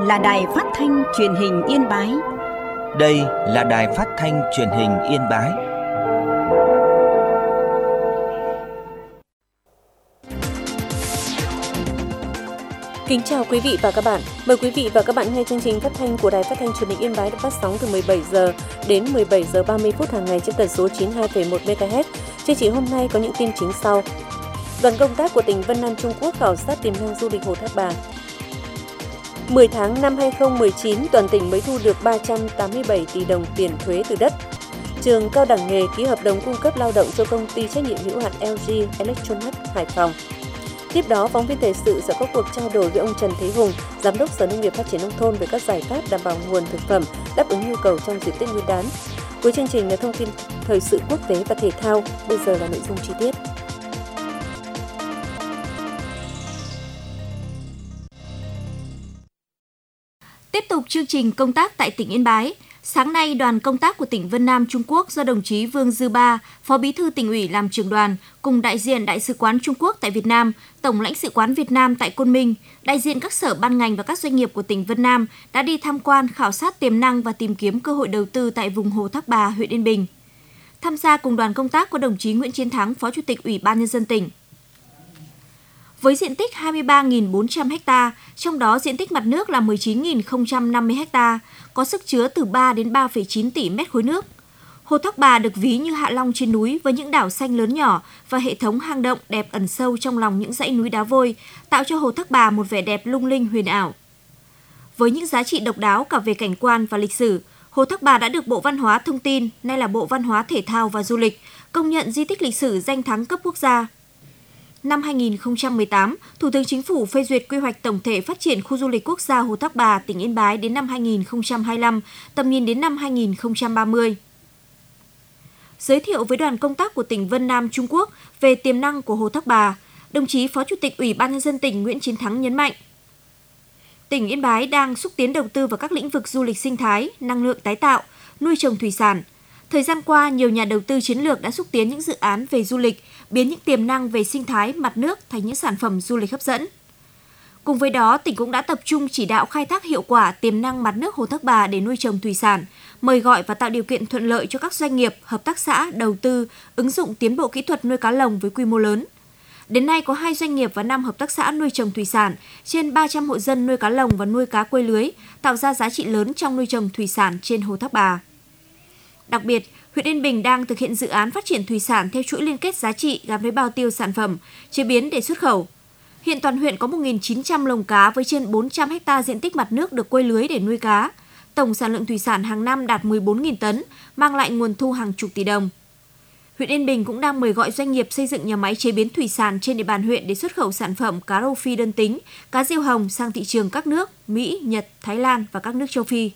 là Đài Phát thanh Truyền hình Yên Bái. Đây là Đài Phát thanh Truyền hình Yên Bái. Kính chào quý vị và các bạn. Mời quý vị và các bạn nghe chương trình phát thanh của Đài Phát thanh Truyền hình Yên Bái được phát sóng từ 17 giờ đến 17 giờ 30 phút hàng ngày trên tần số 92,1 MHz. Chương trình hôm nay có những tin chính sau. Đoàn công tác của tỉnh Vân Nam Trung Quốc khảo sát tiềm năng du lịch Hồ Thác Bà. 10 tháng năm 2019, toàn tỉnh mới thu được 387 tỷ đồng tiền thuế từ đất. Trường Cao đẳng nghề ký hợp đồng cung cấp lao động cho công ty trách nhiệm hữu hạn LG Electronics Hải Phòng. Tiếp đó, phóng viên thời sự sẽ có cuộc trao đổi với ông Trần Thế Hùng, Giám đốc Sở Nông nghiệp Phát triển Nông thôn về các giải pháp đảm bảo nguồn thực phẩm đáp ứng nhu cầu trong dịp Tết Nguyên đán. Cuối chương trình là thông tin thời sự quốc tế và thể thao. Bây giờ là nội dung chi tiết. Tiếp tục chương trình công tác tại tỉnh Yên Bái. Sáng nay, đoàn công tác của tỉnh Vân Nam Trung Quốc do đồng chí Vương Dư Ba, Phó Bí thư Tỉnh ủy làm trưởng đoàn, cùng đại diện Đại sứ quán Trung Quốc tại Việt Nam, Tổng lãnh sự quán Việt Nam tại Côn Minh, đại diện các sở ban ngành và các doanh nghiệp của tỉnh Vân Nam đã đi tham quan, khảo sát tiềm năng và tìm kiếm cơ hội đầu tư tại vùng Hồ Thác Bà, huyện Yên Bình. Tham gia cùng đoàn công tác có đồng chí Nguyễn Chiến Thắng, Phó Chủ tịch Ủy ban Nhân dân tỉnh. Với diện tích 23.400 ha, trong đó diện tích mặt nước là 19.050 ha, có sức chứa từ 3 đến 3,9 tỷ mét khối nước. Hồ Thác Bà được ví như Hạ Long trên núi với những đảo xanh lớn nhỏ và hệ thống hang động đẹp ẩn sâu trong lòng những dãy núi đá vôi, tạo cho Hồ Thác Bà một vẻ đẹp lung linh huyền ảo. Với những giá trị độc đáo cả về cảnh quan và lịch sử, Hồ Thác Bà đã được Bộ Văn hóa Thông tin, nay là Bộ Văn hóa Thể thao và Du lịch, công nhận di tích lịch sử danh thắng cấp quốc gia. Năm 2018, Thủ tướng Chính phủ phê duyệt quy hoạch tổng thể phát triển khu du lịch quốc gia Hồ Thác Bà, tỉnh Yên Bái đến năm 2025, tầm nhìn đến năm 2030. Giới thiệu với đoàn công tác của tỉnh Vân Nam Trung Quốc về tiềm năng của Hồ Thác Bà, đồng chí Phó Chủ tịch Ủy ban Nhân dân tỉnh Nguyễn Chiến Thắng nhấn mạnh, tỉnh Yên Bái đang xúc tiến đầu tư vào các lĩnh vực du lịch sinh thái, năng lượng tái tạo, nuôi trồng thủy sản. Thời gian qua, nhiều nhà đầu tư chiến lược đã xúc tiến những dự án về du lịch, biến những tiềm năng về sinh thái, mặt nước thành những sản phẩm du lịch hấp dẫn. Cùng với đó, tỉnh cũng đã tập trung chỉ đạo khai thác hiệu quả tiềm năng mặt nước Hồ Thác Bà để nuôi trồng thủy sản, mời gọi và tạo điều kiện thuận lợi cho các doanh nghiệp, hợp tác xã đầu tư, ứng dụng tiến bộ kỹ thuật nuôi cá lồng với quy mô lớn. Đến nay có 2 doanh nghiệp và 5 hợp tác xã nuôi trồng thủy sản, trên 300 hộ dân nuôi cá lồng và nuôi cá quây lưới, tạo ra giá trị lớn trong nuôi trồng thủy sản trên Hồ Thác Bà. Đặc biệt, huyện Yên Bình đang thực hiện dự án phát triển thủy sản theo chuỗi liên kết giá trị gắn với bao tiêu sản phẩm, chế biến để xuất khẩu. Hiện toàn huyện có 1.900 lồng cá với trên 400 ha diện tích mặt nước được quây lưới để nuôi cá. Tổng sản lượng thủy sản hàng năm đạt 14.000 tấn, mang lại nguồn thu hàng chục tỷ đồng. Huyện Yên Bình cũng đang mời gọi doanh nghiệp xây dựng nhà máy chế biến thủy sản trên địa bàn huyện để xuất khẩu sản phẩm cá rô phi đơn tính, cá diêu hồng sang thị trường các nước Mỹ, Nhật, Thái Lan và các nước châu Phi.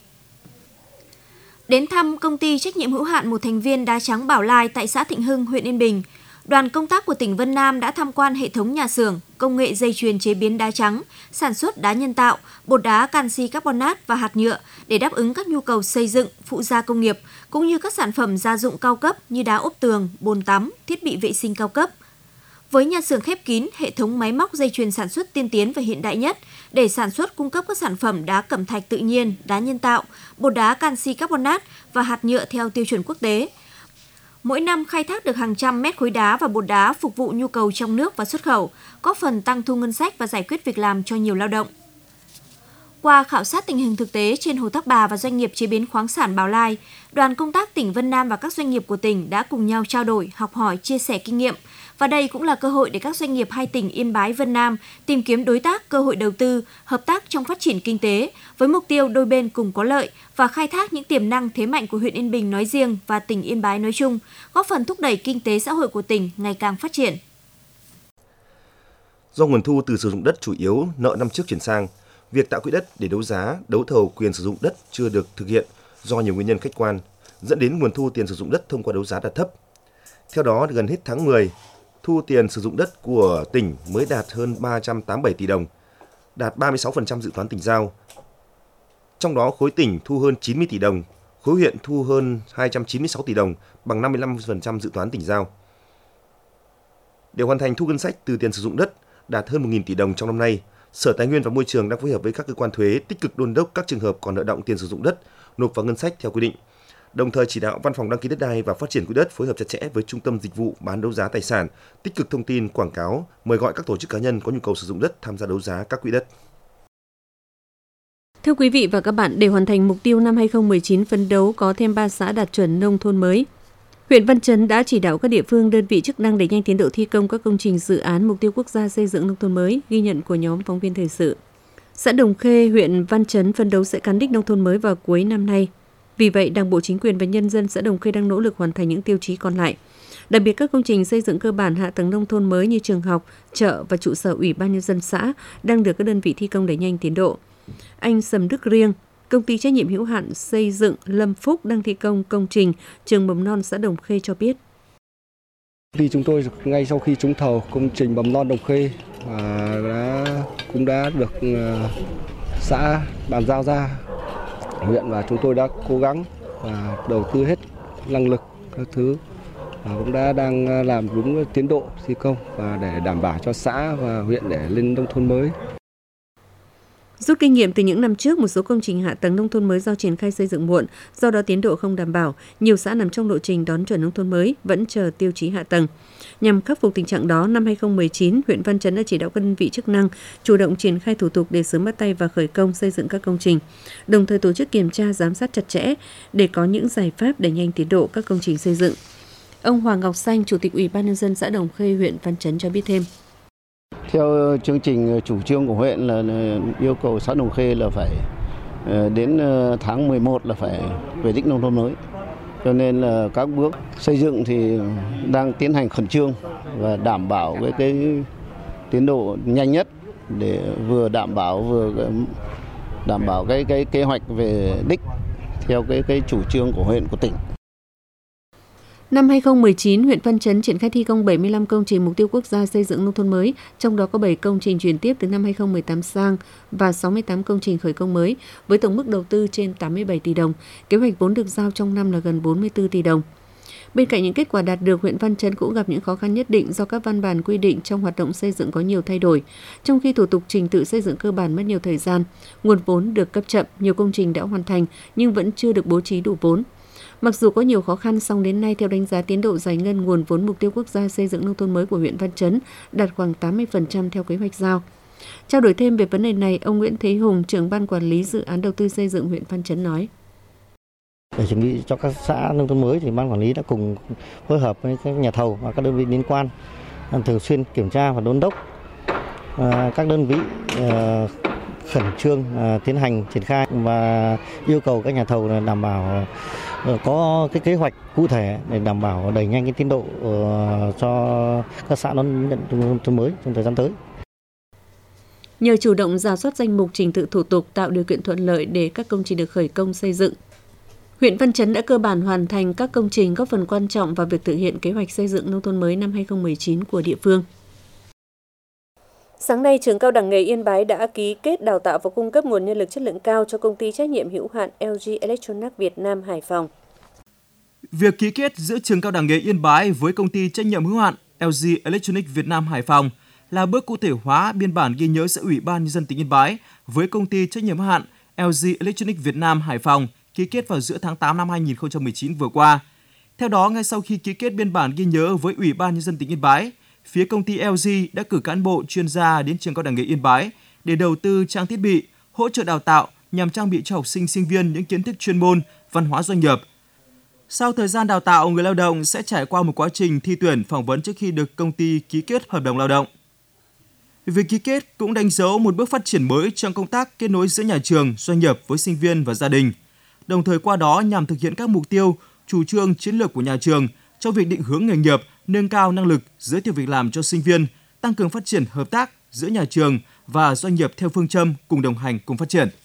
Đến thăm công ty trách nhiệm hữu hạn một thành viên đá trắng Bảo Lai tại xã Thịnh Hưng, huyện Yên Bình, đoàn công tác của tỉnh Vân Nam đã tham quan hệ thống nhà xưởng, công nghệ dây chuyền chế biến đá trắng, sản xuất đá nhân tạo, bột đá canxi carbonat và hạt nhựa để đáp ứng các nhu cầu xây dựng, phụ gia công nghiệp, cũng như các sản phẩm gia dụng cao cấp như đá ốp tường, bồn tắm, thiết bị vệ sinh cao cấp. Với nhà xưởng khép kín, hệ thống máy móc dây chuyền sản xuất tiên tiến và hiện đại nhất để sản xuất cung cấp các sản phẩm đá cẩm thạch tự nhiên, đá nhân tạo, bột đá canxi carbonat và hạt nhựa theo tiêu chuẩn quốc tế. Mỗi năm khai thác được hàng trăm mét khối đá và bột đá phục vụ nhu cầu trong nước và xuất khẩu, góp phần tăng thu ngân sách và giải quyết việc làm cho nhiều lao động. Qua khảo sát tình hình thực tế trên Hồ Thác Bà và doanh nghiệp chế biến khoáng sản Bảo Lai, đoàn công tác tỉnh Vân Nam và các doanh nghiệp của tỉnh đã cùng nhau trao đổi, học hỏi, chia sẻ kinh nghiệm. Và đây cũng là cơ hội để các doanh nghiệp hai tỉnh Yên Bái, Vân Nam tìm kiếm đối tác, cơ hội đầu tư, hợp tác trong phát triển kinh tế với mục tiêu đôi bên cùng có lợi và khai thác những tiềm năng thế mạnh của huyện Yên Bình nói riêng và tỉnh Yên Bái nói chung, góp phần thúc đẩy kinh tế xã hội của tỉnh ngày càng phát triển. Do nguồn thu từ sử dụng đất chủ yếu nợ năm trước chuyển sang, việc tạo quỹ đất để đấu giá, đấu thầu quyền sử dụng đất chưa được thực hiện do nhiều nguyên nhân khách quan, dẫn đến nguồn thu tiền sử dụng đất thông qua đấu giá đạt thấp. Theo đó, gần hết tháng 10, thu tiền sử dụng đất của tỉnh mới đạt hơn 387 tỷ đồng, đạt 36% dự toán tỉnh giao. Trong đó, khối tỉnh thu hơn 90 tỷ đồng, khối huyện thu hơn 296 tỷ đồng, bằng 55% dự toán tỉnh giao. Để hoàn thành thu ngân sách từ tiền sử dụng đất đạt hơn 1.000 tỷ đồng trong năm nay, Sở Tài nguyên và Môi trường đang phối hợp với các cơ quan thuế tích cực đôn đốc các trường hợp còn nợ đọng tiền sử dụng đất nộp vào ngân sách theo quy định. Đồng thời chỉ đạo Văn phòng đăng ký đất đai và phát triển quỹ đất phối hợp chặt chẽ với Trung tâm Dịch vụ bán đấu giá tài sản, tích cực thông tin, quảng cáo, mời gọi các tổ chức cá nhân có nhu cầu sử dụng đất tham gia đấu giá các quỹ đất. Thưa quý vị và các bạn, để hoàn thành mục tiêu năm 2019 phấn đấu có thêm 3 xã đạt chuẩn nông thôn mới, huyện Văn Chấn đã chỉ đạo các địa phương đơn vị chức năng đẩy nhanh tiến độ thi công các công trình dự án mục tiêu quốc gia xây dựng nông thôn mới, ghi nhận của nhóm phóng viên thời sự. Xã Đồng Khê, huyện Văn Chấn phấn đấu sẽ cán đích nông thôn mới vào cuối năm nay. Vì vậy, Đảng bộ, chính quyền và nhân dân xã Đồng Khê đang nỗ lực hoàn thành những tiêu chí còn lại. Đặc biệt các công trình xây dựng cơ bản hạ tầng nông thôn mới như trường học, chợ và trụ sở Ủy ban nhân dân xã đang được các đơn vị thi công đẩy nhanh tiến độ. Anh Sầm Đức Riêng, công ty trách nhiệm hữu hạn xây dựng Lâm Phúc đang thi công công trình trường mầm non xã Đồng Khê cho biết. Thì chúng tôi ngay sau khi trúng thầu công trình mầm non Đồng Khê cũng đã được xã bàn giao ra huyện, và chúng tôi đã cố gắng và đầu tư hết năng lực các thứ và cũng đang làm đúng tiến độ thi công và để đảm bảo cho xã và huyện để lên nông thôn mới. Rút kinh nghiệm từ những năm trước, một số công trình hạ tầng nông thôn mới do triển khai xây dựng muộn, do đó tiến độ không đảm bảo, nhiều xã nằm trong lộ trình đón chuẩn nông thôn mới vẫn chờ tiêu chí hạ tầng. Nhằm khắc phục tình trạng đó, năm 2019, huyện Văn Chấn đã chỉ đạo các đơn vị chức năng chủ động triển khai thủ tục để sớm bắt tay và khởi công xây dựng các công trình, đồng thời tổ chức kiểm tra giám sát chặt chẽ để có những giải pháp đẩy nhanh tiến độ các công trình xây dựng. Ông Hoàng Ngọc Xanh, Chủ tịch Ủy ban nhân dân xã Đồng Khê, huyện Văn Chấn cho biết thêm. Theo chương trình chủ trương của huyện là yêu cầu xã Đồng Khê là phải đến tháng 11 là phải về đích nông thôn mới. Cho nên là các bước xây dựng thì đang tiến hành khẩn trương và đảm bảo cái tiến độ nhanh nhất để vừa đảm bảo cái kế hoạch về đích theo cái chủ trương của huyện, của tỉnh. Năm 2019, huyện Văn Chấn triển khai thi công 75 công trình mục tiêu quốc gia xây dựng nông thôn mới, trong đó có 7 công trình chuyển tiếp từ năm 2018 sang và 68 công trình khởi công mới, với tổng mức đầu tư trên 87 tỷ đồng. Kế hoạch vốn được giao trong năm là gần 44 tỷ đồng. Bên cạnh những kết quả đạt được, huyện Văn Chấn cũng gặp những khó khăn nhất định do các văn bản quy định trong hoạt động xây dựng có nhiều thay đổi. Trong khi thủ tục trình tự xây dựng cơ bản mất nhiều thời gian, nguồn vốn được cấp chậm, nhiều công trình đã hoàn thành nhưng vẫn chưa được bố trí đủ vốn. Mặc dù có nhiều khó khăn, song đến nay theo đánh giá tiến độ giải ngân nguồn vốn mục tiêu quốc gia xây dựng nông thôn mới của huyện Văn Chấn đạt khoảng 80% theo kế hoạch giao. Trao đổi thêm về vấn đề này, ông Nguyễn Thế Hùng, trưởng ban quản lý dự án đầu tư xây dựng huyện Văn Chấn nói. Để chuẩn bị cho các xã nông thôn mới thì ban quản lý đã cùng phối hợp với các nhà thầu và các đơn vị liên quan thường xuyên kiểm tra và đôn đốc các đơn vị khẩn trương tiến hành triển khai và yêu cầu các nhà thầu đảm bảo có cái kế hoạch cụ thể để đảm bảo đẩy nhanh cái tiến độ cho các xã đón nhận nông thôn mới trong thời gian tới. Nhờ chủ động rà soát danh mục trình tự thủ tục, tạo điều kiện thuận lợi để các công trình được khởi công xây dựng, huyện Văn Chấn đã cơ bản hoàn thành các công trình góp phần quan trọng vào việc thực hiện kế hoạch xây dựng nông thôn mới năm 2019 của địa phương. Sáng nay, trường Cao đẳng nghề Yên Bái đã ký kết đào tạo và cung cấp nguồn nhân lực chất lượng cao cho công ty trách nhiệm hữu hạn LG Electronics Việt Nam Hải Phòng. Việc ký kết giữa trường Cao đẳng nghề Yên Bái với công ty trách nhiệm hữu hạn LG Electronics Việt Nam Hải Phòng là bước cụ thể hóa biên bản ghi nhớ giữa Ủy ban nhân dân tỉnh Yên Bái với công ty trách nhiệm hữu hạn LG Electronics Việt Nam Hải Phòng ký kết vào giữa tháng 8 năm 2019 vừa qua. Theo đó, ngay sau khi ký kết biên bản ghi nhớ với Ủy ban nhân dân tỉnh Yên Bái, phía công ty LG đã cử cán bộ chuyên gia đến trường Cao đẳng nghề Yên Bái để đầu tư trang thiết bị, hỗ trợ đào tạo nhằm trang bị cho học sinh sinh viên những kiến thức chuyên môn, văn hóa doanh nghiệp. Sau thời gian đào tạo, người lao động sẽ trải qua một quá trình thi tuyển phỏng vấn trước khi được công ty ký kết hợp đồng lao động. Việc ký kết cũng đánh dấu một bước phát triển mới trong công tác kết nối giữa nhà trường, doanh nghiệp với sinh viên và gia đình. Đồng thời qua đó nhằm thực hiện các mục tiêu, chủ trương chiến lược của nhà trường trong việc định hướng nghề nghiệp, nâng cao năng lực, giới thiệu việc làm cho sinh viên, tăng cường phát triển hợp tác giữa nhà trường và doanh nghiệp theo phương châm cùng đồng hành, cùng phát triển.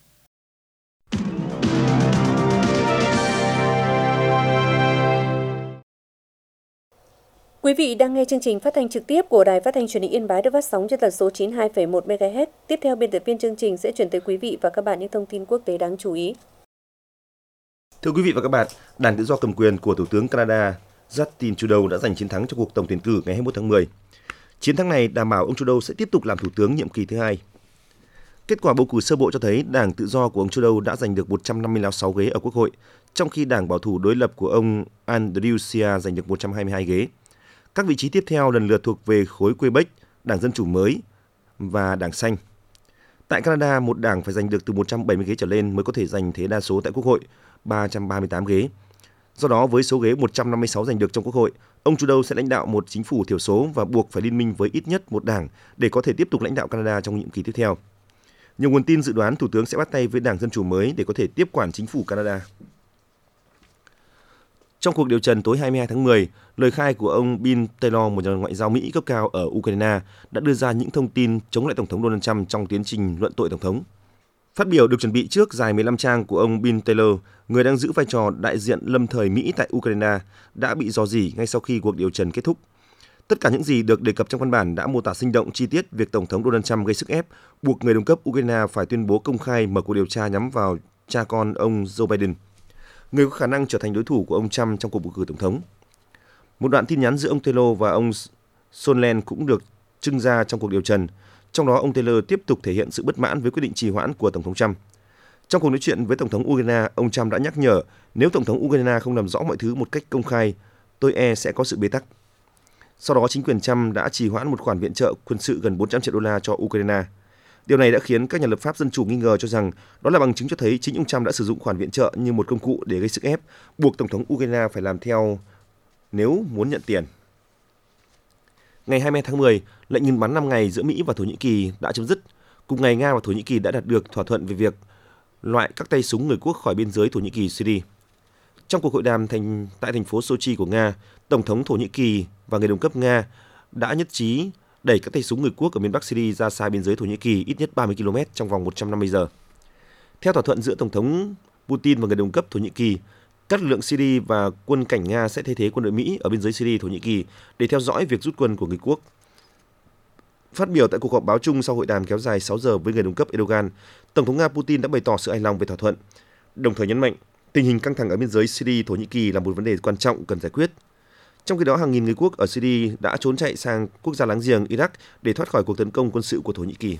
Quý vị đang nghe chương trình phát thanh trực tiếp của Đài Phát thanh Truyền hình Yên Bái được phát sóng trên tần số 92,1 MHz. Tiếp theo, biên tập viên chương trình sẽ chuyển tới quý vị và các bạn những thông tin quốc tế đáng chú ý. Thưa quý vị và các bạn, Đảng Tự do cầm quyền của Thủ tướng Canada Justin Trudeau đã giành chiến thắng trong cuộc tổng tuyển cử ngày 21 tháng 10. Chiến thắng này đảm bảo ông Trudeau sẽ tiếp tục làm thủ tướng nhiệm kỳ thứ hai. Kết quả bầu cử sơ bộ cho thấy Đảng Tự do của ông Trudeau đã giành được 156 ghế ở Quốc hội, trong khi Đảng Bảo thủ đối lập của ông Andrew Scheer giành được 122 ghế. Các vị trí tiếp theo lần lượt thuộc về khối Quebec, Đảng Dân Chủ mới và Đảng Xanh. Tại Canada, một đảng phải giành được từ 170 ghế trở lên mới có thể giành thế đa số tại Quốc hội, 338 ghế. Do đó, với số ghế 156 giành được trong Quốc hội, ông Trudeau sẽ lãnh đạo một chính phủ thiểu số và buộc phải liên minh với ít nhất một đảng để có thể tiếp tục lãnh đạo Canada trong nhiệm kỳ tiếp theo. Nhiều nguồn tin dự đoán Thủ tướng sẽ bắt tay với Đảng Dân Chủ mới để có thể tiếp quản chính phủ Canada. Trong cuộc điều trần tối 22 tháng 10, lời khai của ông Bill Taylor, một nhà ngoại giao Mỹ cấp cao ở Ukraine, đã đưa ra những thông tin chống lại Tổng thống Donald Trump trong tiến trình luận tội Tổng thống. Phát biểu được chuẩn bị trước dài 15 trang của ông Bill Taylor, người đang giữ vai trò đại diện lâm thời Mỹ tại Ukraine, đã bị rò rỉ ngay sau khi cuộc điều trần kết thúc. Tất cả những gì được đề cập trong văn bản đã mô tả sinh động chi tiết việc Tổng thống Donald Trump gây sức ép, buộc người đồng cấp Ukraine phải tuyên bố công khai mở cuộc điều tra nhắm vào cha con ông Joe Biden, người có khả năng trở thành đối thủ của ông Trump trong cuộc bầu cử Tổng thống. Một đoạn tin nhắn giữa ông Taylor và ông Sondland cũng được trưng ra trong cuộc điều trần. Trong đó, ông Taylor tiếp tục thể hiện sự bất mãn với quyết định trì hoãn của Tổng thống Trump. Trong cuộc nói chuyện với Tổng thống Ukraine, ông Trump đã nhắc nhở nếu Tổng thống Ukraine không làm rõ mọi thứ một cách công khai, tôi sẽ có sự bế tắc. Sau đó, chính quyền Trump đã trì hoãn một khoản viện trợ quân sự gần 400 triệu đô la cho Ukraine. Điều này đã khiến các nhà lập pháp dân chủ nghi ngờ cho rằng đó là bằng chứng cho thấy chính ông Trump đã sử dụng khoản viện trợ như một công cụ để gây sức ép, buộc Tổng thống Ukraine phải làm theo nếu muốn nhận tiền. Ngày 22 tháng 10, lệnh ngừng bắn 5 ngày giữa Mỹ và Thổ Nhĩ Kỳ đã chấm dứt. Cùng ngày, Nga và Thổ Nhĩ Kỳ đã đạt được thỏa thuận về việc loại các tay súng người quốc khỏi biên giới Thổ Nhĩ Kỳ Syria. Trong cuộc hội đàm tại thành phố Sochi của Nga, Tổng thống Thổ Nhĩ Kỳ và người đồng cấp Nga đã nhất trí đẩy các tay súng người quốc ở miền Bắc Syria ra xa biên giới Thổ Nhĩ Kỳ ít nhất 30 km trong vòng 150 giờ. Theo thỏa thuận giữa Tổng thống Putin và người đồng cấp Thổ Nhĩ Kỳ, các lực lượng Syria và quân cảnh Nga sẽ thay thế quân đội Mỹ ở biên giới Syria Thổ Nhĩ Kỳ để theo dõi việc rút quân của người quốc. Phát biểu tại cuộc họp báo chung sau hội đàm kéo dài 6 giờ với người đồng cấp Erdogan, Tổng thống Nga Putin đã bày tỏ sự hài lòng về thỏa thuận, đồng thời nhấn mạnh tình hình căng thẳng ở biên giới Syria Thổ Nhĩ Kỳ là một vấn đề quan trọng cần giải quyết. Trong khi đó, hàng nghìn người quốc ở Syria đã trốn chạy sang quốc gia láng giềng Iraq để thoát khỏi cuộc tấn công quân sự của Thổ Nhĩ Kỳ.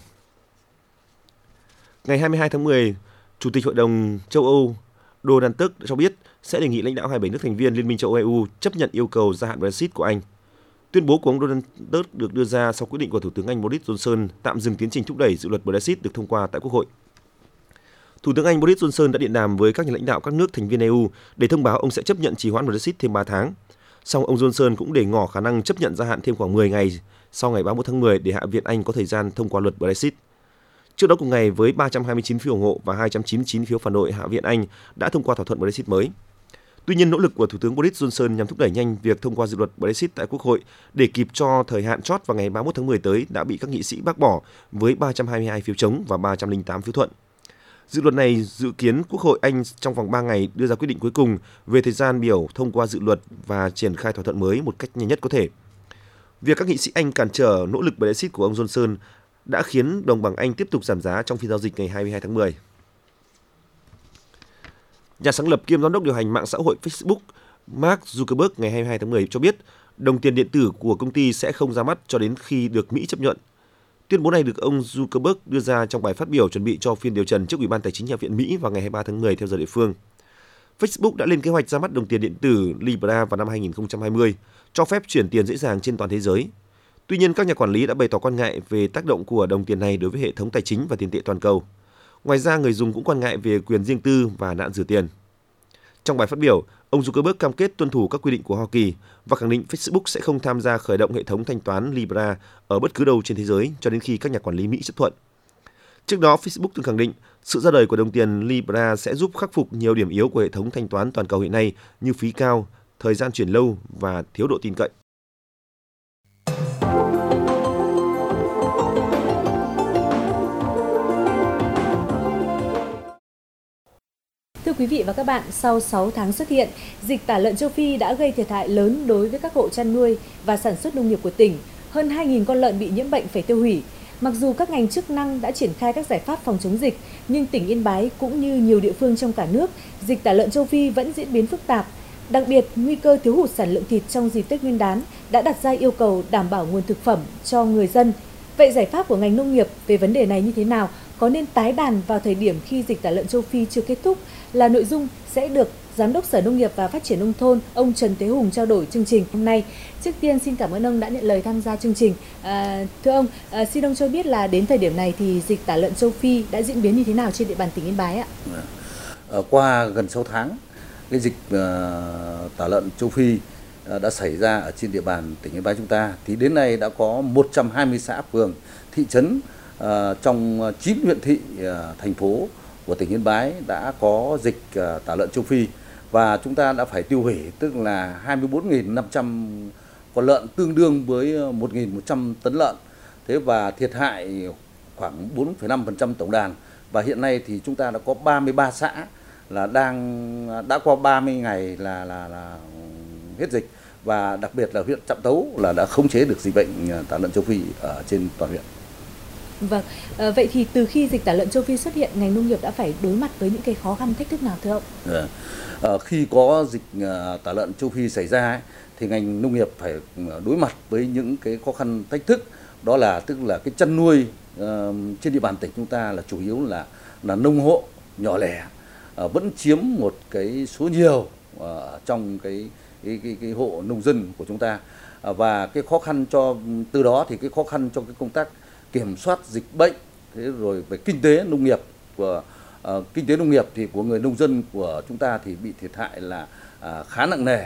Ngày 22 tháng 10, Chủ tịch Hội đồng châu Âu Donald Tusk cho biết sẽ đề nghị lãnh đạo 27 nước thành viên Liên minh châu Âu EU chấp nhận yêu cầu gia hạn Brexit của Anh. Tuyên bố của ông Donald Tusk được đưa ra sau quyết định của Thủ tướng Anh Boris Johnson tạm dừng tiến trình thúc đẩy dự luật Brexit được thông qua tại Quốc hội. Thủ tướng Anh Boris Johnson đã điện đàm với các nhà lãnh đạo các nước thành viên EU để thông báo ông sẽ chấp nhận trì hoãn Brexit thêm 3 tháng. Song ông Johnson cũng để ngỏ khả năng chấp nhận gia hạn thêm khoảng 10 ngày sau ngày 31 tháng 10 để Hạ viện Anh có thời gian thông qua luật Brexit. Trước đó cùng ngày, với 329 phiếu ủng hộ và 299 phiếu phản đối, Hạ viện Anh đã thông qua thỏa thuận Brexit mới. Tuy nhiên, nỗ lực của Thủ tướng Boris Johnson nhằm thúc đẩy nhanh việc thông qua dự luật Brexit tại Quốc hội để kịp cho thời hạn chót vào ngày 31 tháng 10 tới đã bị các nghị sĩ bác bỏ với 322 phiếu chống và 308 phiếu thuận. Dự luật này dự kiến Quốc hội Anh trong vòng 3 ngày đưa ra quyết định cuối cùng về thời gian biểu thông qua dự luật và triển khai thỏa thuận mới một cách nhanh nhất có thể. Việc các nghị sĩ Anh cản trở nỗ lực Brexit của ông Johnson đã khiến đồng bảng Anh tiếp tục giảm giá trong phiên giao dịch ngày 22 tháng 10. Nhà sáng lập kiêm giám đốc điều hành mạng xã hội Facebook Mark Zuckerberg ngày 22 tháng 10 cho biết đồng tiền điện tử của công ty sẽ không ra mắt cho đến khi được Mỹ chấp nhận. Tuyên bố này được ông Zuckerberg đưa ra trong bài phát biểu chuẩn bị cho phiên điều trần trước Ủy ban Tài chính Hạ viện Mỹ vào ngày 23 tháng 10 theo giờ địa phương. Facebook đã lên kế hoạch ra mắt đồng tiền điện tử Libra vào năm 2020, cho phép chuyển tiền dễ dàng trên toàn thế giới. Tuy nhiên, các nhà quản lý đã bày tỏ quan ngại về tác động của đồng tiền này đối với hệ thống tài chính và tiền tệ toàn cầu. Ngoài ra, người dùng cũng quan ngại về quyền riêng tư và nạn rửa tiền. Trong bài phát biểu, ông Zuckerberg cam kết tuân thủ các quy định của Hoa Kỳ và khẳng định Facebook sẽ không tham gia khởi động hệ thống thanh toán Libra ở bất cứ đâu trên thế giới cho đến khi các nhà quản lý Mỹ chấp thuận. Trước đó, Facebook từng khẳng định sự ra đời của đồng tiền Libra sẽ giúp khắc phục nhiều điểm yếu của hệ thống thanh toán toàn cầu hiện nay như phí cao, thời gian chuyển lâu và thiếu độ tin cậy. Thưa quý vị và các bạn, sau 6 tháng xuất hiện, dịch tả lợn châu Phi đã gây thiệt hại lớn đối với các hộ chăn nuôi và sản xuất nông nghiệp của tỉnh. Hơn 2.000 con lợn bị nhiễm bệnh phải tiêu hủy. Mặc dù các ngành chức năng đã triển khai các giải pháp phòng chống dịch, nhưng tỉnh Yên Bái cũng như nhiều địa phương trong cả nước, dịch tả lợn châu Phi vẫn diễn biến phức tạp. Đặc biệt, nguy cơ thiếu hụt sản lượng thịt trong dịp Tết Nguyên đán đã đặt ra yêu cầu đảm bảo nguồn thực phẩm cho người dân. Vậy giải pháp của ngành nông nghiệp về vấn đề này như thế nào? có nên tái đàn vào thời điểm khi dịch tả lợn châu Phi chưa kết thúc là nội dung sẽ được Giám đốc Sở Nông nghiệp và Phát triển Nông thôn ông Trần Thế Hùng trao đổi chương trình hôm nay. Trước tiên xin cảm ơn ông đã nhận lời tham gia chương trình. Thưa ông, xin ông cho biết là đến thời điểm này thì dịch tả lợn châu Phi đã diễn biến như thế nào trên địa bàn tỉnh Yên Bái ạ? Qua gần 6 tháng, cái dịch tả lợn châu Phi đã xảy ra ở trên địa bàn tỉnh Yên Bái chúng ta, thì đến nay đã có 120 xã phường, thị trấn trong 9 huyện thị, thành phố của tỉnh Yên Bái đã có dịch tả lợn châu Phi, và chúng ta đã phải tiêu hủy, tức là 24.500 con lợn, tương đương với 1.100 tấn lợn. Thế và thiệt hại khoảng 4,5% tổng đàn. Và hiện nay thì chúng ta đã có 33 xã là đã qua 30 ngày là hết dịch, và đặc biệt là huyện Trạm Tấu là đã khống chế được dịch bệnh tả lợn châu Phi ở trên toàn huyện. Vâng, vậy thì từ khi dịch tả lợn châu Phi xuất hiện, ngành nông nghiệp đã phải đối mặt với những cái khó khăn thách thức nào thưa ông? Khi có dịch tả lợn châu Phi xảy ra thì ngành nông nghiệp phải đối mặt với những cái khó khăn thách thức, đó là tức là cái chăn nuôi trên địa bàn tỉnh chúng ta là chủ yếu là nông hộ nhỏ lẻ, vẫn chiếm một cái số nhiều trong cái hộ nông dân của chúng ta, và cái khó khăn từ đó thì cái khó khăn cho cái công tác kiểm soát dịch bệnh, thế rồi về kinh tế nông nghiệp thì của người nông dân của chúng ta thì bị thiệt hại là khá nặng nề,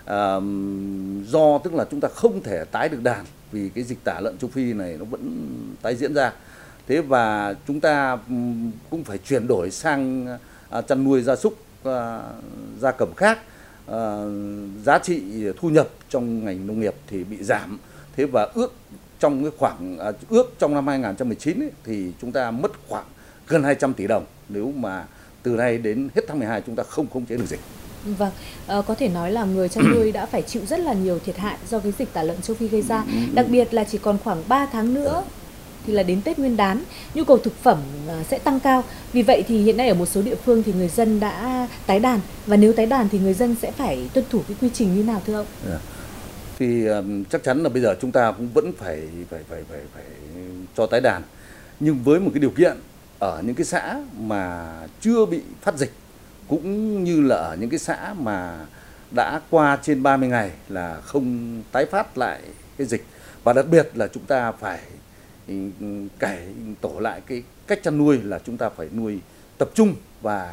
do tức là chúng ta không thể tái được đàn vì cái dịch tả lợn châu Phi này nó vẫn tái diễn ra. Thế và chúng ta cũng phải chuyển đổi sang chăn nuôi gia súc, gia cầm khác, giá trị thu nhập trong ngành nông nghiệp thì bị giảm. Thế và ước trong năm 2019 ấy, thì chúng ta mất khoảng gần 200 tỷ đồng nếu mà từ nay đến hết tháng 12 chúng ta không khống chế được dịch. Vâng, có thể nói là người chăn nuôi đã phải chịu rất là nhiều thiệt hại do cái dịch tả lợn châu Phi gây ra. Đặc biệt là chỉ còn khoảng 3 tháng nữa thì là đến Tết Nguyên đán, nhu cầu thực phẩm sẽ tăng cao. Vì vậy thì hiện nay ở một số địa phương thì người dân đã tái đàn, và nếu tái đàn thì người dân sẽ phải tuân thủ cái quy trình như nào thưa ông? Thì chắc chắn là bây giờ chúng ta cũng vẫn phải cho tái đàn, nhưng với một cái điều kiện ở những cái xã mà chưa bị phát dịch, cũng như là ở những cái xã mà đã qua trên 30 ngày là không tái phát lại cái dịch, và đặc biệt là chúng ta phải cải tổ lại cái cách chăn nuôi, là chúng ta phải nuôi tập trung và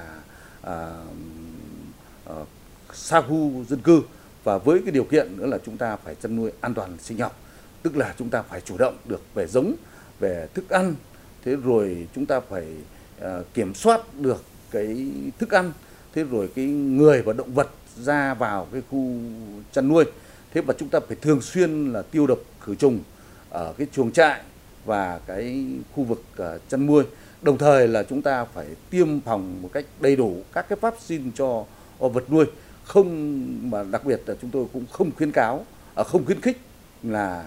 xa khu dân cư, và với cái điều kiện nữa là chúng ta phải chăn nuôi an toàn sinh học, tức là chúng ta phải chủ động được về giống, về thức ăn, thế rồi chúng ta phải kiểm soát được cái thức ăn, thế rồi cái người và động vật ra vào cái khu chăn nuôi. Thế và chúng ta phải thường xuyên là tiêu độc khử trùng ở cái chuồng trại và cái khu vực chăn nuôi. Đồng thời là chúng ta phải tiêm phòng một cách đầy đủ các cái vaccine cho vật nuôi. Không, mà đặc biệt là chúng tôi cũng không khuyến khích là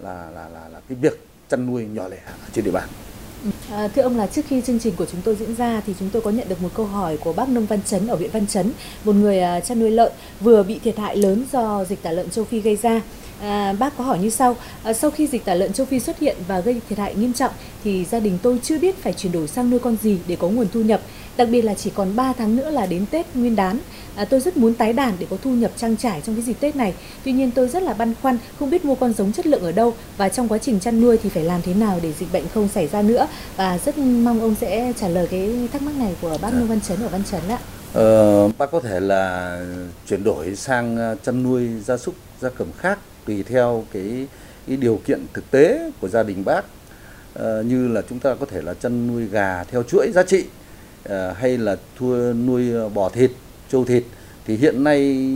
cái việc chăn nuôi nhỏ lẻ trên địa bàn. Thưa ông, là trước khi chương trình của chúng tôi diễn ra thì chúng tôi có nhận được một câu hỏi của bác Nông Văn Chấn ở huyện Văn Chấn, một người chăn nuôi lợn vừa bị thiệt hại lớn do dịch tả lợn châu Phi gây ra. Bác có hỏi như sau: sau khi dịch tả lợn châu Phi xuất hiện và gây thiệt hại nghiêm trọng thì gia đình tôi chưa biết phải chuyển đổi sang nuôi con gì để có nguồn thu nhập, đặc biệt là chỉ còn 3 tháng nữa là đến Tết Nguyên đán. Tôi rất muốn tái đàn để có thu nhập trang trải trong cái dịp Tết này. Tuy nhiên tôi rất là băn khoăn, không biết mua con giống chất lượng ở đâu, và trong quá trình chăn nuôi thì phải làm thế nào để dịch bệnh không xảy ra nữa. Và rất mong ông sẽ trả lời cái thắc mắc này của bác Nông Văn Chấn ở Văn Chấn ạ. Bác có thể là chuyển đổi sang chăn nuôi gia súc, gia cầm khác tùy theo cái điều kiện thực tế của gia đình bác, như là chúng ta có thể là chăn nuôi gà theo chuỗi giá trị, hay là nuôi bò thịt, trâu thịt. Thì hiện nay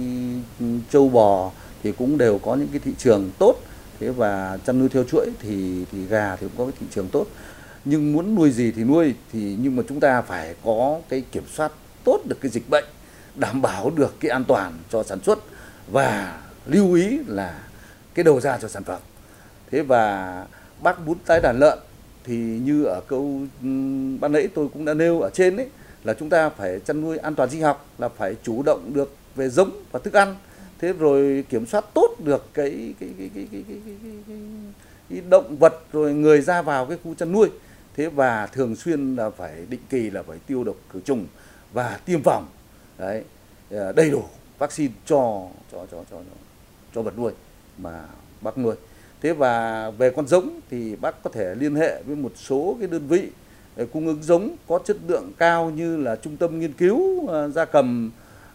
trâu bò thì cũng đều có những cái thị trường tốt, thế và chăn nuôi theo chuỗi thì gà thì cũng có cái thị trường tốt. Nhưng muốn nuôi gì thì nuôi, nhưng mà chúng ta phải có cái kiểm soát tốt được cái dịch bệnh, đảm bảo được cái an toàn cho sản xuất và lưu ý là cái đầu ra cho sản phẩm. Thế và bác muốn tái đàn lợn thì như ở câu ban nãy tôi cũng đã nêu ở trên ấy, là chúng ta phải chăn nuôi an toàn sinh học, là phải chủ động được về giống và thức ăn, thế rồi kiểm soát tốt được cái động vật rồi người ra vào cái khu chăn nuôi. Thế và thường xuyên là phải định kỳ là phải tiêu độc khử trùng và tiêm phòng đấy, đầy đủ vaccine cho vật nuôi mà bác nuôi. Thế và về con giống thì bác có thể liên hệ với một số cái đơn vị cung ứng giống có chất lượng cao như là Trung tâm Nghiên cứu gia cầm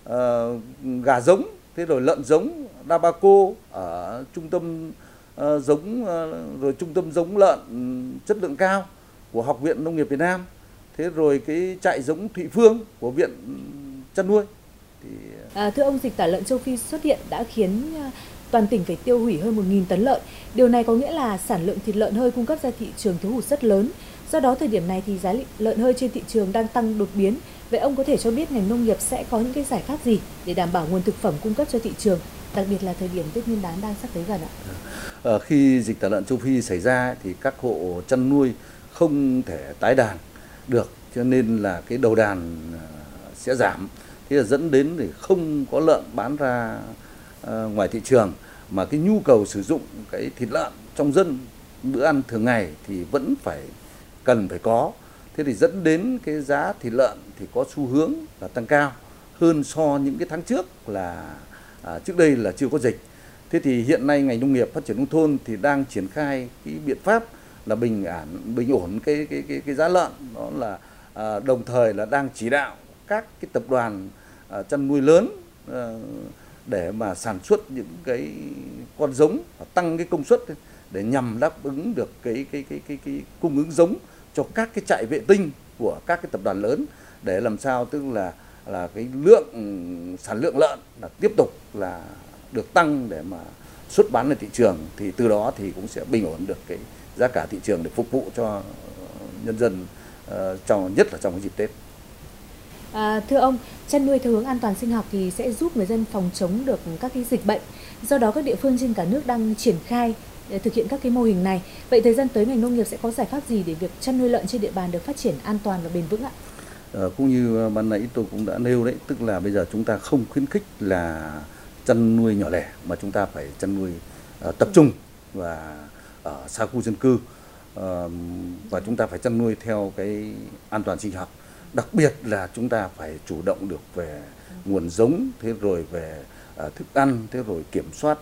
gà giống, thế rồi lợn giống Dabaco ở trung tâm giống, rồi trung tâm giống lợn chất lượng cao của Học viện Nông nghiệp Việt Nam, thế rồi cái trại giống Thụy Phương của Viện Chăn nuôi. Thưa ông, dịch tả lợn châu Phi xuất hiện đã khiến toàn tỉnh phải tiêu hủy hơn 1.000 tấn lợn. Điều này có nghĩa là sản lượng thịt lợn hơi cung cấp ra thị trường thiếu hụt rất lớn. Do đó thời điểm này thì giá lợn hơi trên thị trường đang tăng đột biến. Vậy ông có thể cho biết ngành nông nghiệp sẽ có những cái giải pháp gì để đảm bảo nguồn thực phẩm cung cấp cho thị trường, đặc biệt là thời điểm Tết Nguyên đán đang sắp tới gần ạ? Khi dịch tả lợn châu Phi xảy ra thì các hộ chăn nuôi không thể tái đàn được, cho nên là cái đầu đàn sẽ giảm. Thế là dẫn đến thì không có lợn bán ra ngoài thị trường, mà cái nhu cầu sử dụng cái thịt lợn trong dân bữa ăn thường ngày thì vẫn cần phải có. Thế thì dẫn đến cái giá thịt lợn thì có xu hướng là tăng cao hơn so những cái tháng trước là trước đây là chưa có dịch. Thế thì hiện nay ngành nông nghiệp phát triển nông thôn thì đang triển khai cái biện pháp là bình ổn cái giá lợn, đó là đồng thời là đang chỉ đạo các cái tập đoàn chăn nuôi lớn để mà sản xuất những cái con giống, tăng cái công suất để nhằm đáp ứng được cái cung ứng giống cho các cái trại vệ tinh của các cái tập đoàn lớn, để làm sao tức là cái sản lượng lợn là tiếp tục là được tăng để mà xuất bán lên thị trường, thì từ đó thì cũng sẽ bình ổn được cái giá cả thị trường để phục vụ cho nhân dân nhất là trong cái dịp Tết. Thưa ông, chăn nuôi theo hướng an toàn sinh học thì sẽ giúp người dân phòng chống được các cái dịch bệnh. Do đó các địa phương trên cả nước đang triển khai thực hiện các cái mô hình này. Vậy thời gian tới ngành nông nghiệp sẽ có giải pháp gì để việc chăn nuôi lợn trên địa bàn được phát triển an toàn và bền vững ạ? Cũng như ban nãy tôi cũng đã nêu đấy, tức là bây giờ chúng ta không khuyến khích là chăn nuôi nhỏ lẻ, mà chúng ta phải chăn nuôi tập trung và ở xa khu dân cư, và chúng ta phải chăn nuôi theo cái an toàn sinh học. Đặc biệt là chúng ta phải chủ động được về nguồn giống, thế rồi về thức ăn, thế rồi kiểm soát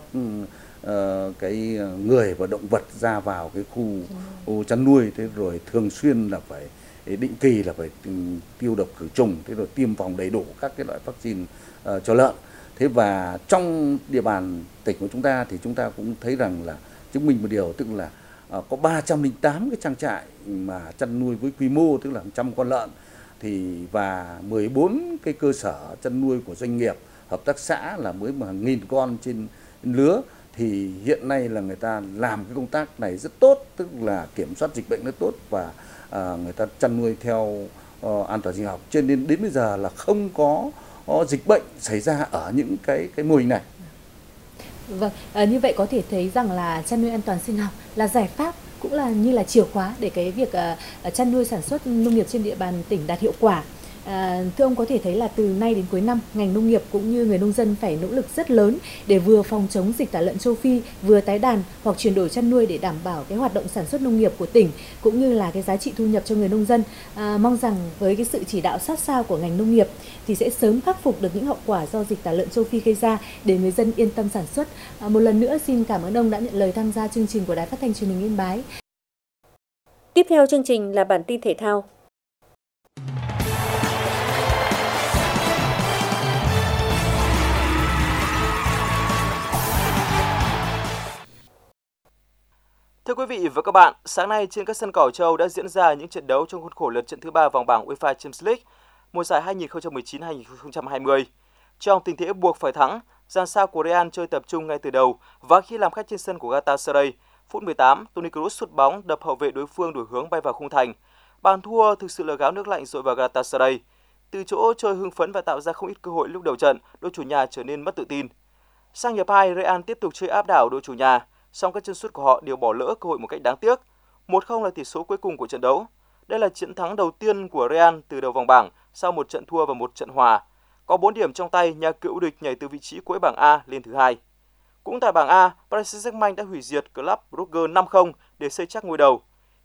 cái người và động vật ra vào cái khu chăn nuôi, thế rồi thường xuyên là phải định kỳ là phải tiêu độc khử trùng, thế rồi tiêm phòng đầy đủ các cái loại vaccine cho lợn. Thế và trong địa bàn tỉnh của chúng ta thì chúng ta cũng thấy rằng là chứng minh một điều, tức là có 308 cái trang trại mà chăn nuôi với quy mô tức là 100 con lợn, thì và 14 cái cơ sở chăn nuôi của doanh nghiệp, hợp tác xã là mới mà 1.000 con trên lứa. Thì hiện nay là người ta làm cái công tác này rất tốt, tức là kiểm soát dịch bệnh rất tốt, và người ta chăn nuôi theo an toàn sinh học, cho nên đến bây giờ là không có dịch bệnh xảy ra ở những cái mô hình này. Vâng, như vậy có thể thấy rằng là chăn nuôi an toàn sinh học là giải pháp, cũng là như là chìa khóa để cái việc chăn nuôi sản xuất nông nghiệp trên địa bàn tỉnh đạt hiệu quả. Thưa ông, có thể thấy là từ nay đến cuối năm, ngành nông nghiệp cũng như người nông dân phải nỗ lực rất lớn để vừa phòng chống dịch tả lợn châu Phi, vừa tái đàn hoặc chuyển đổi chăn nuôi để đảm bảo cái hoạt động sản xuất nông nghiệp của tỉnh cũng như là cái giá trị thu nhập cho người nông dân. Mong rằng với cái sự chỉ đạo sát sao của ngành nông nghiệp thì sẽ sớm khắc phục được những hậu quả do dịch tả lợn châu Phi gây ra để người dân yên tâm sản xuất. Một lần nữa xin cảm ơn ông đã nhận lời tham gia chương trình của Đài Phát thanh Truyền hình Yên Bái. Tiếp theo chương trình là bản tin thể thao. Thưa quý vị và các bạn, sáng nay trên các sân cỏ châu Âu đã diễn ra những trận đấu trong khuôn khổ lượt trận thứ 3 vòng bảng UEFA Champions League mùa giải 2019-2020. Trong tình thế buộc phải thắng, dàn sao của Real chơi tập trung ngay từ đầu và khi làm khách trên sân của Galatasaray, phút 18, Toni Kroos sút bóng đập hậu vệ đối phương đổi hướng bay vào khung thành. Bàn thua thực sự là gáo nước lạnh dội vào Galatasaray. Từ chỗ chơi hưng phấn và tạo ra không ít cơ hội lúc đầu trận, đội chủ nhà trở nên mất tự tin. Sang hiệp 2, Real tiếp tục chơi áp đảo đội chủ nhà, song các chân sút của họ đều bỏ lỡ cơ hội một cách đáng tiếc. 1-0 là tỷ số cuối cùng của trận đấu. Đây là chiến thắng đầu tiên của Real từ đầu vòng bảng sau một trận thua và một trận hòa. Có 4 điểm trong tay, nhà cựu địch nhảy từ vị trí cuối bảng A lên thứ 2. Cũng tại bảng A, Paris Saint-Germain đã hủy diệt Club Brugge 5-0 để xây chắc ngôi đầu.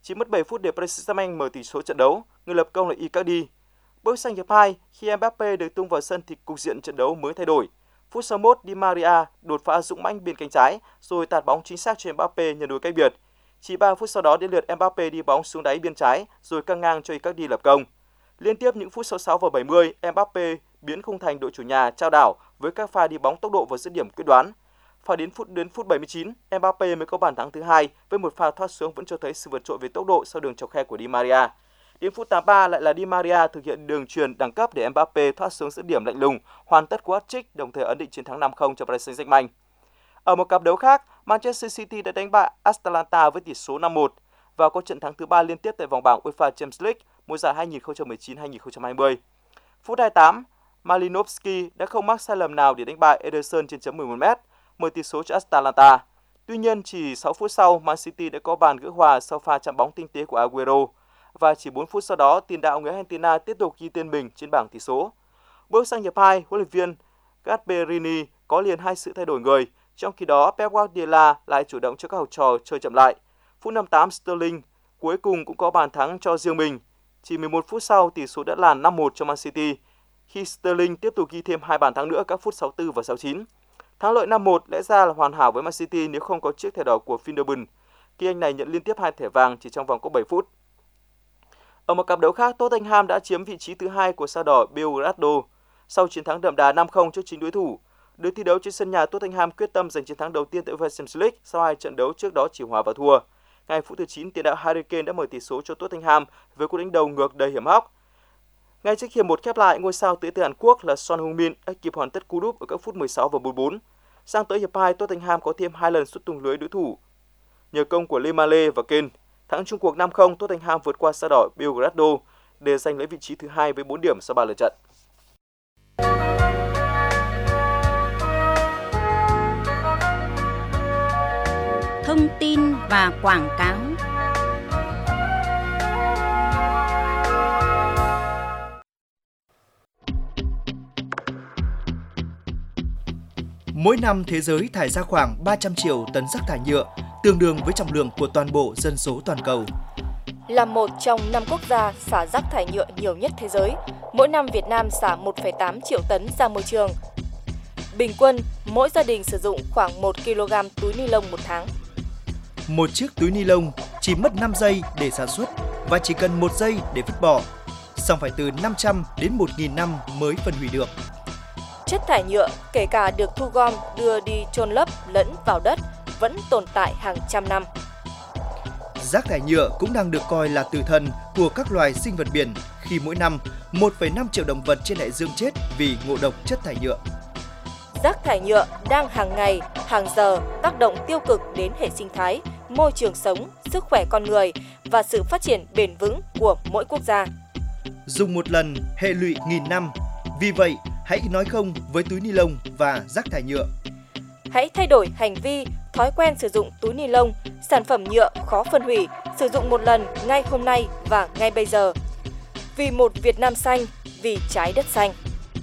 Chỉ mất 7 phút để Paris Saint-Germain mở tỷ số trận đấu, người lập công là Icardi. Bước sang hiệp 2, khi Mbappe được tung vào sân thì cục diện trận đấu mới thay đổi. Phút 61, Di Maria đột phá dũng mãnh bên cánh trái rồi tạt bóng chính xác cho Mbappe nhận đôi cách biệt. Chỉ 3 phút sau đó đến lượt Mbappe đi bóng xuống đáy biên trái rồi căng ngang cho Icardi lập công. Liên tiếp những phút 66 và 70, Mbappe biến khung thành đội chủ nhà trao đảo với các pha đi bóng tốc độ và dứt điểm quyết đoán. Phải đến phút 79, Mbappe mới có bàn thắng thứ hai với một pha thoát xuống vẫn cho thấy sự vượt trội về tốc độ sau đường chọc khe của Di Maria. Đến phút 83 lại là Di Maria thực hiện đường chuyền đẳng cấp để Mbappe thoát xuống dứt điểm lạnh lùng, hoàn tất cú hat-trick đồng thời ấn định chiến thắng 5-0 cho Paris Saint-Germain. Ở một cặp đấu khác, Manchester City đã đánh bại Atalanta với tỷ số 5-1 và có trận thắng thứ 3 liên tiếp tại vòng bảng UEFA Champions League mùa giải 2019-2020. Phút 28, Malinowski đã không mắc sai lầm nào để đánh bại Ederson trên chấm 11m, mở tỷ số cho Atalanta. Tuy nhiên, chỉ 6 phút sau, Man City đã có bàn gỡ hòa sau pha chạm bóng tinh tế của Aguero. Và chỉ 4 phút sau đó, tiền đạo người Argentina tiếp tục ghi tên mình trên bảng tỷ số. Bước sang hiệp 2, huấn luyện viên Gasperini có liền 2 sự thay đổi người, trong khi đó Pep Guardiola lại chủ động cho các học trò chơi chậm lại. Phút 58, Sterling cuối cùng cũng có bàn thắng cho riêng mình. Chỉ 11 phút sau, tỷ số đã là 5-1 cho Man City, khi Sterling tiếp tục ghi thêm 2 bàn thắng nữa các phút 64 và 69. Thắng lợi 5-1 lẽ ra là hoàn hảo với Man City nếu không có chiếc thẻ đỏ của Findorben, khi anh này nhận liên tiếp 2 thẻ vàng chỉ trong vòng có 7 phút. Ở một cặp đấu khác, Tottenham đã chiếm vị trí thứ 2 của sao đỏ Belgrado sau chiến thắng đậm đà 5-0 trước chính đối thủ. Được thi đấu trên sân nhà, Tottenham quyết tâm giành chiến thắng đầu tiên tại UEFA Champions League sau 2 trận đấu trước đó chỉ hòa và thua. Ngay phút thứ 9, tiền đạo Harry Kane đã mở tỷ số cho Tottenham với cú đánh đầu ngược đầy hiểm hóc. Ngay trước hiệp 1 khép lại, ngôi sao tới từ Hàn Quốc là Son Heung-min đã kịp hoàn tất cú đúp ở các phút 16 và 44. Sang tới hiệp 2, Tottenham có thêm 2 lần sút tung lưới đối thủ nhờ công của Lemale và Kane. Thắng chung cuộc 5-0, Tottenham vượt qua sao đỏ Belgrado để giành lấy vị trí thứ 2 với 4 điểm sau 3 lượt trận. Thông tin và quảng cáo. Mỗi năm thế giới thải ra khoảng 300 triệu tấn rác thải nhựa, tương đương với trọng lượng của toàn bộ dân số toàn cầu. Là một trong 5 quốc gia xả rác thải nhựa nhiều nhất thế giới, mỗi năm Việt Nam xả 1,8 triệu tấn ra môi trường. Bình quân, mỗi gia đình sử dụng khoảng 1 kg túi ni lông một tháng. Một chiếc túi ni lông chỉ mất 5 giây để sản xuất và chỉ cần 1 giây để vứt bỏ, song phải từ 500 đến 1.000 năm mới phân hủy được. Chất thải nhựa, kể cả được thu gom đưa đi chôn lấp lẫn vào đất, vẫn tồn tại hàng trăm năm. Rác thải nhựa cũng đang được coi là tử thần của các loài sinh vật biển khi mỗi năm 1,5 triệu động vật trên đại dương chết vì ngộ độc chất thải nhựa. Rác thải nhựa đang hàng ngày, hàng giờ tác động tiêu cực đến hệ sinh thái, môi trường sống, sức khỏe con người và sự phát triển bền vững của mỗi quốc gia. Dùng một lần, hệ lụy nghìn năm. Vì vậy, hãy nói không với túi ni lông và rác thải nhựa. Hãy thay đổi hành vi, thói quen sử dụng túi ni lông, sản phẩm nhựa khó phân hủy, sử dụng một lần ngay hôm nay và ngay bây giờ. Vì một Việt Nam xanh, vì trái đất xanh.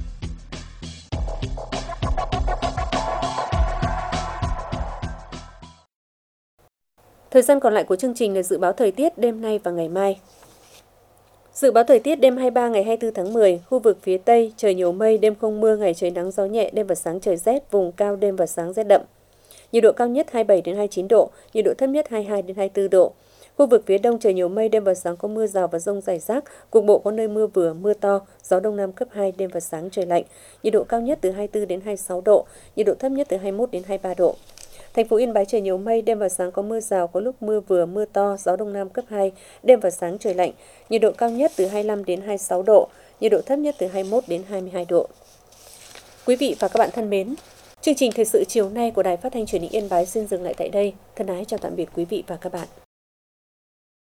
Thời gian còn lại của chương trình là dự báo thời tiết đêm nay và ngày mai. Dự báo thời tiết đêm 23 ngày 24 tháng 10, khu vực phía Tây trời nhiều mây, đêm không mưa, ngày trời nắng gió nhẹ, đêm và sáng trời rét, vùng cao đêm và sáng rét đậm. Nhiệt độ cao nhất 27 đến 29 độ, nhiệt độ thấp nhất 22 đến 24 độ. Khu vực phía Đông trời nhiều mây, đêm và sáng có mưa rào và dông rải rác, cục bộ có nơi mưa vừa, mưa to, gió Đông Nam cấp 2, đêm và sáng trời lạnh. Nhiệt độ cao nhất từ 24 đến 26 độ, nhiệt độ thấp nhất từ 21 đến 23 độ. Thành phố Yên Bái trời nhiều mây, đêm và sáng có mưa rào, có lúc mưa vừa, mưa to, gió Đông Nam cấp 2, đêm và sáng trời lạnh. Nhiệt độ cao nhất từ 25 đến 26 độ, nhiệt độ thấp nhất từ 21 đến 22 độ. Quý vị và các bạn thân mến, chương trình thời sự chiều nay của Đài Phát thanh Truyền hình Yên Bái xin dừng lại tại đây. Thân ái chào tạm biệt quý vị và các bạn.